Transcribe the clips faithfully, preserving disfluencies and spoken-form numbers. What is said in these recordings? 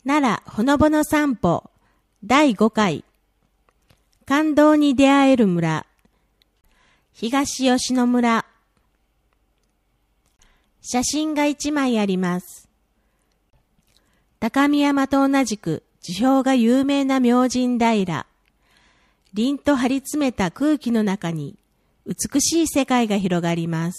奈良ほのぼの散歩だいごかい感動に出会える村東吉野村。写真がいちまいあります。高見山と同じく樹氷が有名な明神平。凛と張り詰めた空気の中に美しい世界が広がります。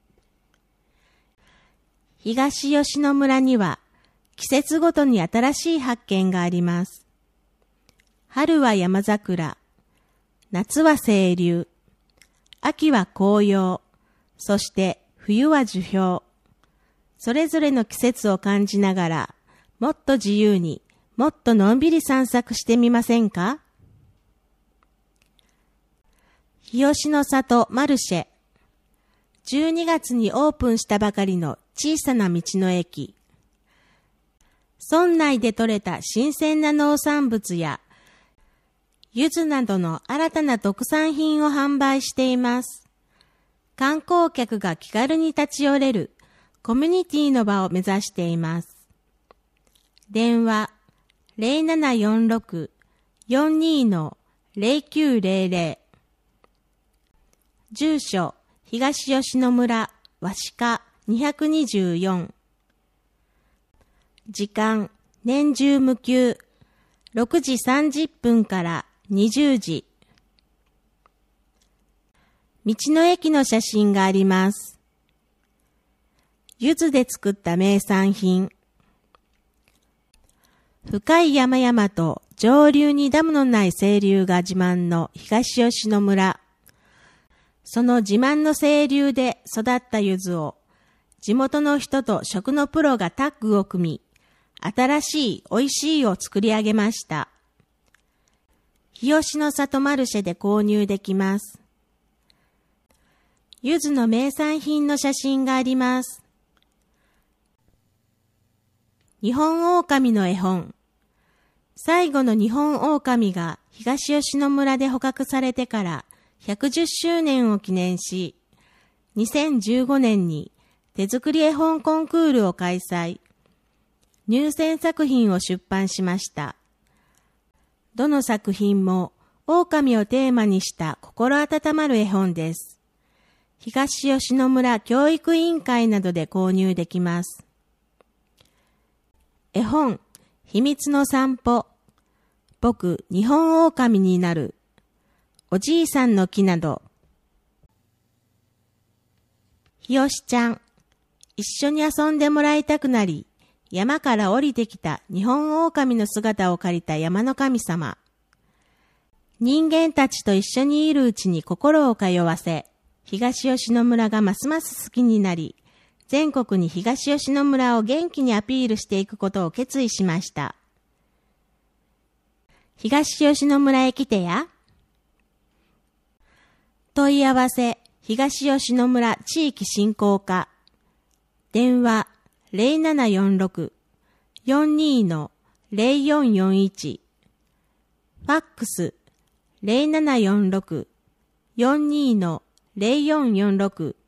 東吉野村には季節ごとに新しい発見があります。春は山桜、夏は清流、秋は紅葉、そして冬は樹氷。それぞれの季節を感じながら、もっと自由に、もっとのんびり散策してみませんか？日吉の里マルシェ。じゅうにがつにオープンしたばかりの小さな道の駅。村内で採れた新鮮な農産物や、柚子などの新たな特産品を販売しています。観光客が気軽に立ち寄れるコミュニティの場を目指しています。電話 ゼロななよんろく よんにー ゼロきゅうゼロゼロ。住所東吉野村和鹿にひゃくにじゅうよん。時間年中無休ろくじさんじゅっぷんからにじゅうじ。道の駅の写真があります。柚子で作った名産品。深い山々と上流にダムのない清流が自慢の東吉野村。その自慢の清流で育った柚子を地元の人と食のプロがタッグを組み、新しい美味しいを作り上げました。日吉の里マルシェで購入できます。柚子の名産品の写真があります。日本狼の絵本。最後の日本狼が東吉野村で捕獲されてからひゃくじゅっしゅうねんを記念し、にせんじゅうごねんに手作り絵本コンクールを開催。入選作品を出版しました。どの作品も狼をテーマにした心温まる絵本です。東吉野村教育委員会などで購入できます。絵本、秘密の散歩。僕、日本狼になる。おじいさんの木など。ひよしちゃん、一緒に遊んでもらいたくなり、山から降りてきた日本狼の姿を借りた山の神様。人間たちと一緒にいるうちに心を通わせ、東吉野村がますます好きになり、全国に東吉野村を元気にアピールしていくことを決意しました。東吉野村へ来てや。問い合わせ、東吉野村地域振興課。電話、ゼロななよんろく よんにー ゼロよんよんいち。ファックス、ゼロななよんろく よんにー ゼロよんよんろく。